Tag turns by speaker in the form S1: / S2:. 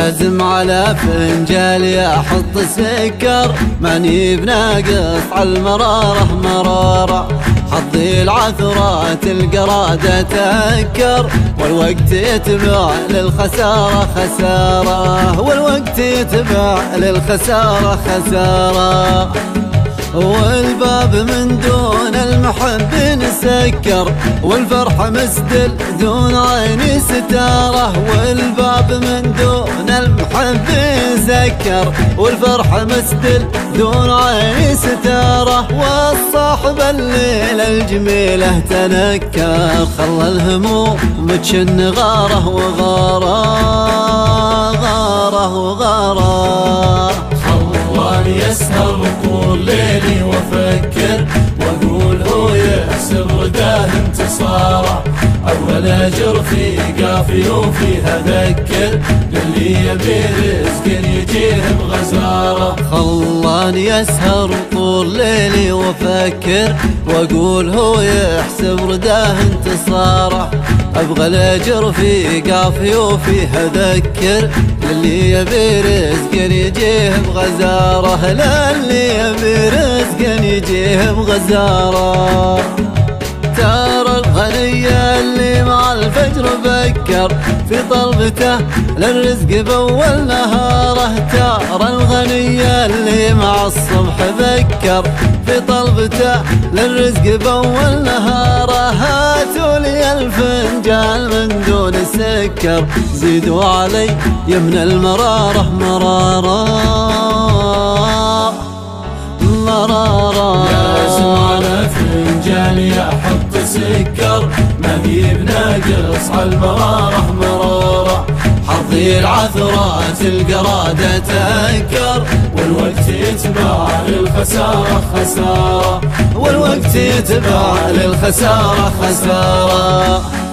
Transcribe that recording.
S1: لازم على فنجالي احط سكر، ماني بناقص عالمرارة مرارة. حظي العثرات القرادة تأكر، والوقت يتبع للخسارة خسارة، والوقت يتبع للخسارة خسارة. والباب من دون المحب نسكر، والفرح مسدل دون عيني ستارة. والباب من دون المحب نسكر، والفرح مسدل دون عيني ستارة. والصاحب الليلة الجميلة تنكر، خلى الهموم تشن غاره وغاره غاره وغاره.
S2: خلاني يسهر طول ليلي وافكر، واقول هو يحسب رداه انتصاره. اول اجر في قافي وفيها ذكر، للي يبي رزق يجيه بغزاره.
S1: خلاني يسهر طول ليلي وافكر، واقول هو يحسب رداه انتصاره. ابغى الاجر في قافي وفيها ذكر، للي يبي رزق يجيه بغزاره. للي يبي رزق يجيه بغزاره. ترى الغني اللي مع الفجر بكر، في طلبته للرزق بأول نهاره. ترى الغني اللي مع الصبح بكر، في طلبته للرزق بأول نهاره. هاتوا لي الفنجان من دون سكر، زيدوا علي يمن المرارة مرارة مرارة.
S2: لازم على فنجاني احط سكر، ما هي بناقص عالمرارة مرارة. حظي العثرات القرادة تأكر، والوقت يتبع للخسارة خسارة،
S1: والوقت يتبع للخسارة خسارة.